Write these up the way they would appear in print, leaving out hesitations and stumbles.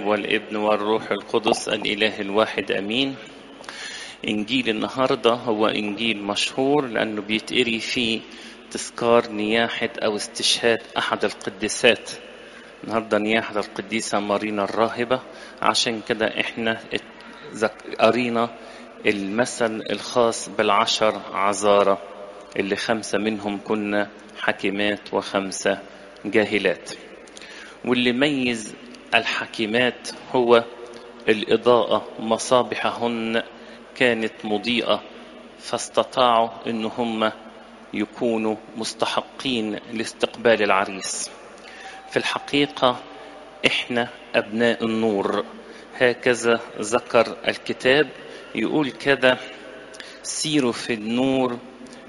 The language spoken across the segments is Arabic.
والابن والروح القدس الإله الواحد أمين. إنجيل النهاردة هو إنجيل مشهور لأنه بيتقري فيه تذكار نياحة أو استشهاد أحد القديسات. النهاردة نياحة القديسة مارينا الراهبة، عشان كده إحنا قرينا المثل الخاص بالعشر عذارى اللي 5 منهم كنا حكيمات و5 جاهلات. واللي ميز الحكيمات هو الإضاءة، مصابيحهن كانت مضيئة فاستطاعوا إن هم يكونوا مستحقين لاستقبال العريس. في الحقيقة إحنا أبناء النور، هكذا ذكر الكتاب. يقول كده: سيروا في النور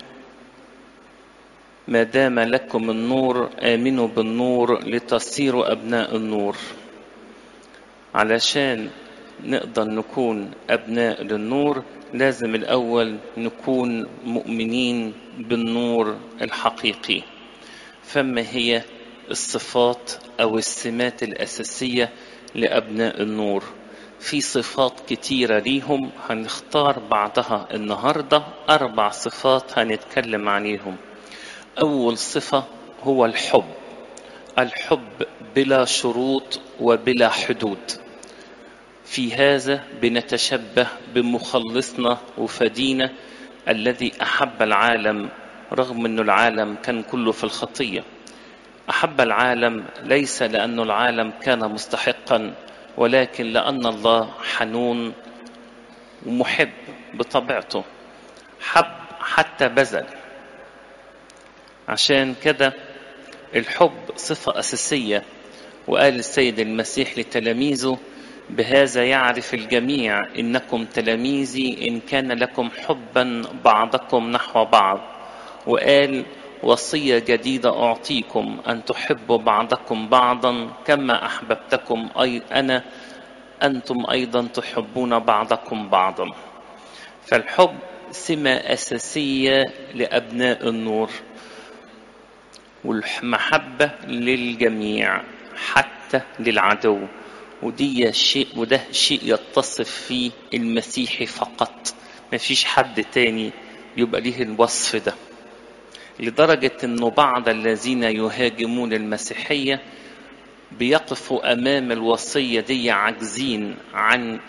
ما دام لكم النور، آمنوا بالنور لتصيروا أبناء النور. علشان نقدر نكون أبناء للنور لازم الأول نكون مؤمنين بالنور الحقيقي. فما هي الصفات أو السمات الأساسية لأبناء النور؟ في صفات كتيرة ليهم، هنختار بعضها النهاردة. 4 صفات هنتكلم عليهم. أول صفة هو الحب. الحب بلا شروط وبلا حدود. في هذا بنتشبه بمخلصنا وفدينا الذي أحب العالم رغم أن العالم كان كله في الخطية. أحب العالم ليس لأن العالم كان مستحقا، ولكن لأن الله حنون ومحب بطبيعته، حب حتى بذل. عشان كده الحب صفة أساسية. وقال السيد المسيح لتلاميذه: بهذا يعرف الجميع إنكم تلاميذي إن كان لكم حبا بعضكم نحو بعض. وقال: وصية جديدة أعطيكم، أن تحبوا بعضكم بعضا كما أحببتكم أنا، أنتم أيضا تحبون بعضكم بعضا. فالحب سمة أساسية لأبناء النور، والمحبة للجميع حتى للعدو. وده شيء يتصف فيه المسيحي فقط، ما فيش حد تاني يبقى ليه الوصف ده. لدرجة أنه بعض الذين يهاجمون المسيحية بيقفوا أمام الوصية دي عاجزين عن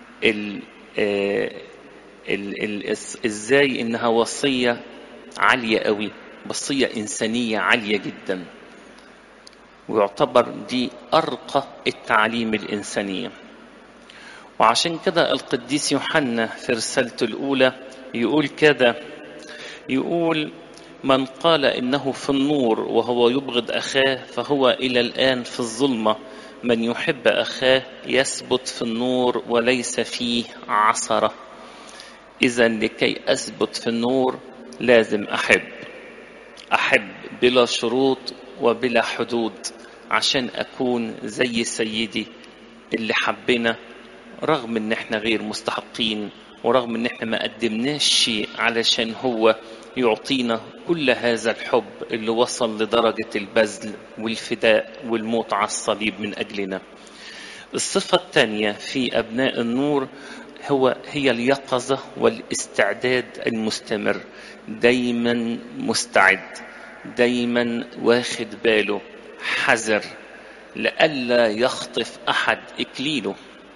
إزاي إنها وصية عالية قوي، وصية إنسانية عالية جدا، ويعتبر دي أرقى التعليم الإنسانية. وعشان كده القديس يوحنا في رسالته الأولى يقول كده، يقول: من قال إنه في النور وهو يبغض أخاه فهو إلى الآن في الظلمة. من يحب أخاه يثبت في النور وليس فيه عثرة. إذن لكي أثبت في النور لازم أحب بلا شروط وبلا حدود، عشان أكون زي سيدي اللي حبنا رغم إن احنا غير مستحقين، ورغم إن احنا ما قدمناش شيء علشان هو يعطينا كل هذا الحب اللي وصل لدرجة البذل والفداء والموت على الصليب من أجلنا. الصفة الثانية في أبناء النور هي اليقظة والاستعداد المستمر. دايما مستعد، دايما واخد باله، حذر لئلا يخطف أحد إكليله.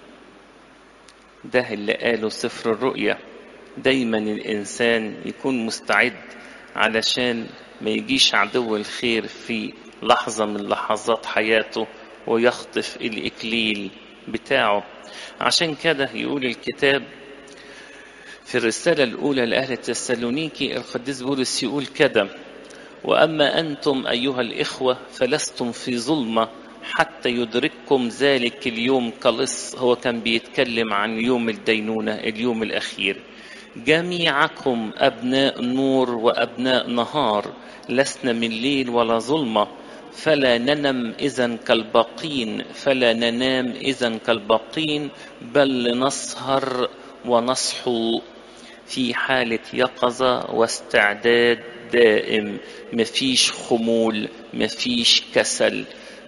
ده اللي قاله سفر الرؤيا. دايما الإنسان يكون مستعد علشان ما يجيش عدو الخير في لحظة من لحظات حياته ويخطف الإكليل بتاعه. عشان كده يقول الكتاب في الرسالة الأولى لأهل تسالونيكي، القديس بولس يقول كده: وأما أنتم أيها الإخوة فلستم في ظلمة حتى يدرككم ذلك اليوم كلص. هو كان بيتكلم عن يوم الدينونة، اليوم الأخير. جميعكم أبناء نور وأبناء نهار، لسنا من ليل ولا ظلمة. فلا ننم إذن كالباقين، فلا ننام إذن كالباقين، بل لنسهر ونصحو في حالة يقظة واستعداد دائم. مفيش خمول، مفيش كسل،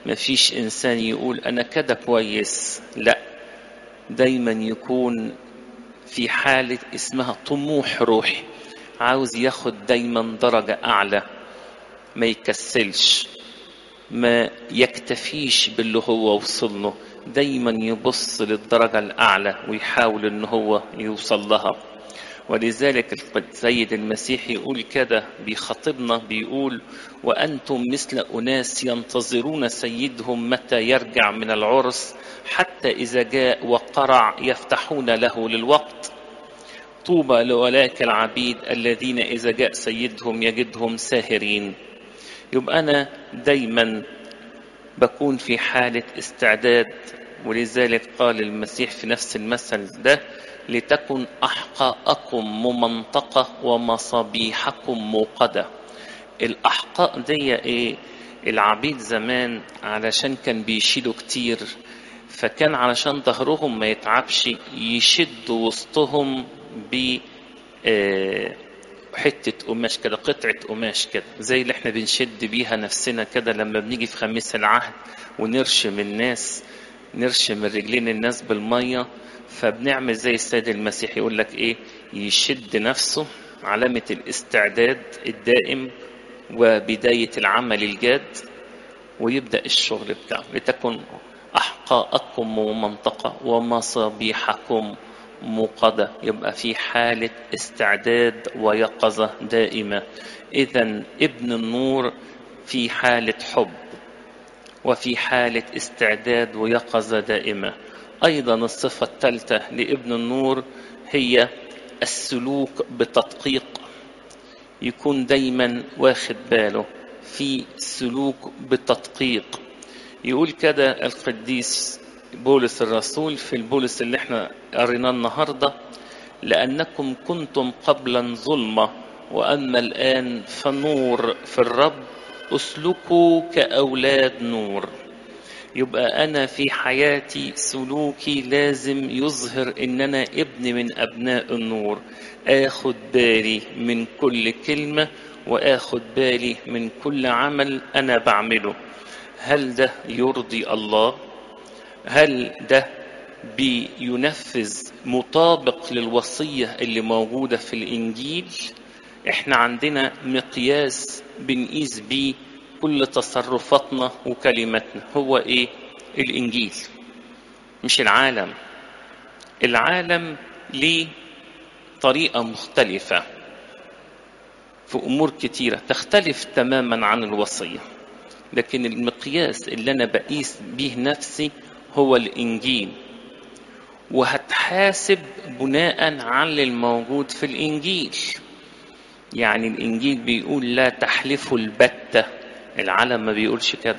مفيش إنسان يقول أنا كده كويس، لا، دايما يكون في حالة اسمها طموح روحي، عاوز ياخد دايما درجة أعلى، ما يكسلش، ما يكتفيش باللي هو وصل له، دايما يبص للدرجة الأعلى ويحاول إن هو يوصل لها. ولذلك السيد المسيح يقول كده، بيخاطبنا بيقول: وأنتم مثل أناس ينتظرون سيدهم متى يرجع من العرس، حتى إذا جاء وقرع يفتحون له للوقت. طوبى لأولئك العبيد الذين إذا جاء سيدهم يجدهم ساهرين. يبقى أنا دايما بكون في حالة استعداد. ولذلك قال المسيح في نفس المثل ده: لتكن أحقاءكم ممنطقة ومصابيحكم موقدة. الأحقاء دي إيه؟ العبيد زمان علشان كان بيشيلوا كتير، فكان علشان ظهرهم ما يتعبش يشدوا وسطهم ب حتة قماش كده، قطعة قماش كده، زي اللي احنا بنشد بيها نفسنا كده لما بنيجي في خميس العهد ونرشم الناس، نرشم رجلين الناس بالمية. فبنعمل زي السيد المسيح يقول لك ايه؟ يشد نفسه، علامة الاستعداد الدائم وبداية العمل الجاد، ويبدأ الشغل بتاعه. لتكن أحقاءكم ومنطقة ومصابيحكم موقدة. يبقى في حالة استعداد ويقظة دائمة. إذن ابن النور في حالة حب وفي حالة استعداد ويقظة دائمة. أيضا الصفة الثالثة لابن النور هي السلوك بتدقيق. يكون دايما واخد باله في سلوك بتدقيق. يقول كده القديس بولس الرسول في البولس اللي احنا قريناه النهارده: لأنكم كنتم قبلا ظلمة وأما الآن فنور في الرب، اسلكوا كأولاد نور. يبقى أنا في حياتي سلوكي لازم يظهر إن أنا ابن من أبناء النور، آخد بالي من كل كلمة وآخد بالي من كل عمل أنا بعمله. هل ده يرضي الله؟ هل ده بينفذ مطابق للوصية اللي موجودة في الإنجيل؟ احنا عندنا مقياس بنقيس بيه كل تصرفاتنا وكلماتنا، هو ايه؟ الإنجيل، مش العالم. العالم ليه طريقة مختلفة في أمور كتيرة تختلف تماما عن الوصية، لكن المقياس اللي أنا بقيس به نفسي هو الإنجيل. وهتحاسب بناء على الموجود في الإنجيل. يعني الإنجيل بيقول لا تحلفوا البتة، العالم ما بيقولش كده.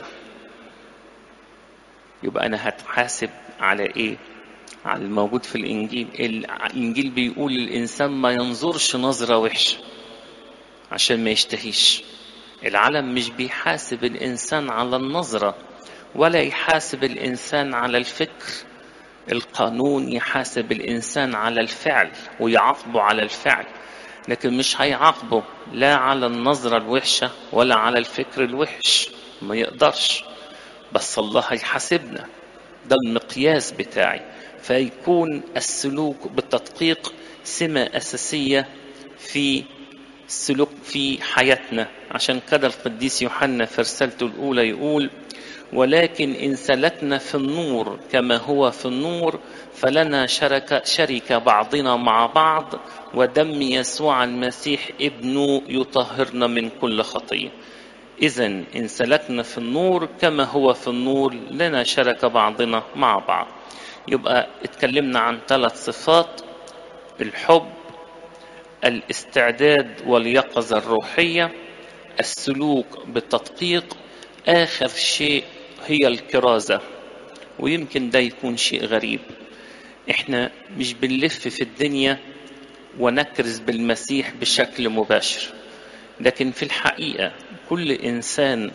يبقى أنا هتحاسب على إيه؟ على الموجود في الإنجيل. الإنجيل بيقول الإنسان ما ينظرش نظرة وحشة عشان ما يشتهيش. العالم مش بيحاسب الإنسان على النظرة ولا يحاسب الإنسان على الفكر. القانون يحاسب الإنسان على الفعل ويعاقبه على الفعل، لكن مش هيعاقبه لا على النظرة الوحشة ولا على الفكر الوحش، ما يقدرش. بس الله هيحاسبنا، ده المقياس بتاعي. فيكون السلوك بالتدقيق سمة أساسية في السلوك في حياتنا. عشان كده القديس يوحنا في رسالته الأولى يقول: ولكن إن سلكنا في النور كما هو في النور فلنا شرك بعضنا مع بعض، ودم يسوع المسيح ابنه يطهرنا من كل خطية. إذن إن سلكنا في النور كما هو في النور لنا شرك بعضنا مع بعض. يبقى اتكلمنا عن 3 صفات: الحب، الاستعداد واليقظة الروحية، السلوك بالتدقيق، آخر شيء هي الكرازة. ويمكن ده يكون شيء غريب، احنا مش بنلف في الدنيا ونكرز بالمسيح بشكل مباشر، لكن في الحقيقة كل إنسان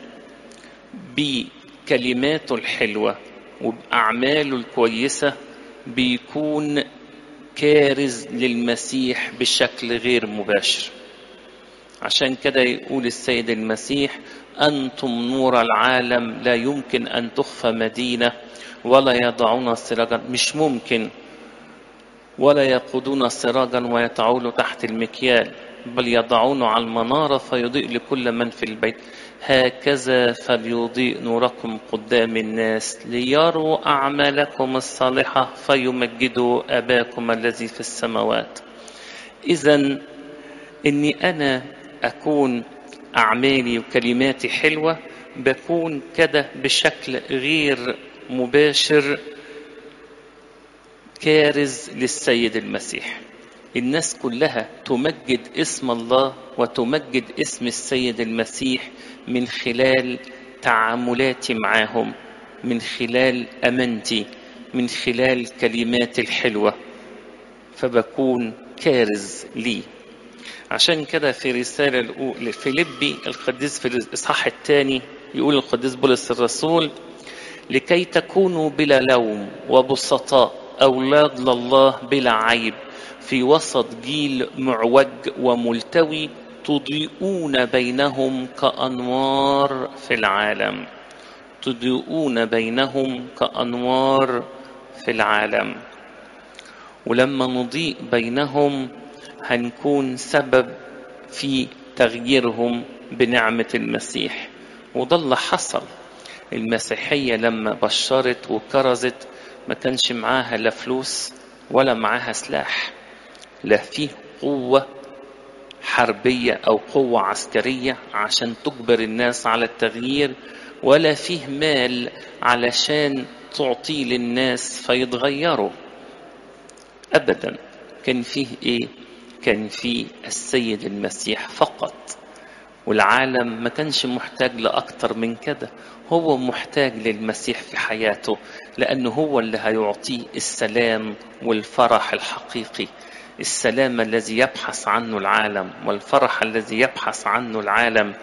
بكلماته الحلوة وبأعماله الكويسة بيكون كارز للمسيح بشكل غير مباشر. عشان كده يقول السيد المسيح: أنتم نور العالم، لا يمكن أن تخفى مدينة ولا يضعون سراجا، مش ممكن، ولا يقودون سراجا ويضعونه تحت المكيال، بل يضعونه على المنارة فيضيء لكل من في البيت. هكذا فليضيء نوركم قدام الناس ليروا أعمالكم الصالحة فيمجدوا أباكم الذي في السماوات. إذن إني أنا أكون أعمالي وكلماتي حلوة، بكون كده بشكل غير مباشر كارز للسيد المسيح. الناس كلها تمجد اسم الله وتمجد اسم السيد المسيح من خلال تعاملاتي معهم، من خلال أمانتي، من خلال كلماتي الحلوة، فبكون كارز لي. عشان كده في رسالة الأولى فيليبي القديس في الإصحاح الثاني يقول القديس بولس الرسول: لكي تكونوا بلا لوم وبسطاء أولاد لله بلا عيب في وسط جيل معوج وملتوي، تضيئون بينهم كأنوار في العالم. تضيئون بينهم كأنوار في العالم. ولما نضيء بينهم هنكون سبب في تغييرهم بنعمة المسيح. وده اللي حصل. المسيحية لما بشرت وكرزت ما كانش معاها لا فلوس ولا معاها سلاح، لا فيه قوة حربية أو قوة عسكرية عشان تجبر الناس على التغيير، ولا فيه مال علشان تعطيه للناس فيتغيروا أبدا. كان فيه إيه؟ كان فيه السيد المسيح فقط. والعالم ما كانش محتاج لأكتر من كده، هو محتاج للمسيح في حياته، لأنه هو اللي هيعطيه السلام والفرح الحقيقي، السلام الذي يبحث عنه العالم والفرح الذي يبحث عنه العالم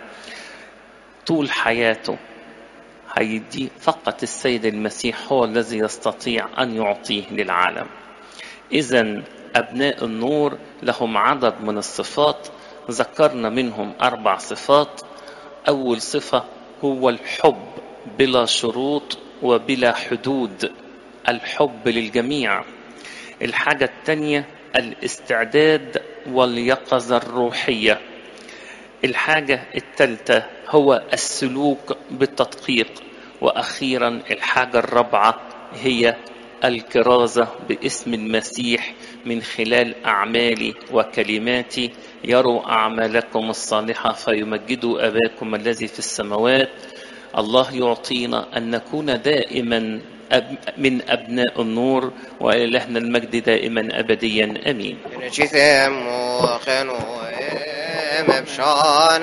طول حياته. هيدي فقط السيد المسيح هو الذي يستطيع أن يعطيه للعالم. إذن أبناء النور لهم عدد من الصفات، ذكرنا منهم 4 صفات. أول صفة هو الحب بلا شروط وبلا حدود، الحب للجميع. الحاجة الثانية الاستعداد واليقظة الروحية. الحاجة الثالثة هو السلوك بالتدقيق. وأخيرا الحاجة الرابعة هي الكرازة باسم المسيح من خلال أعمالي وكلماتي، يروا أعمالكم الصالحة فيمجدوا أباكم الذي في السماوات. الله يعطينا أن نكون دائما من أبناء النور، وإلهنا المجد دائما أبديا. أمين.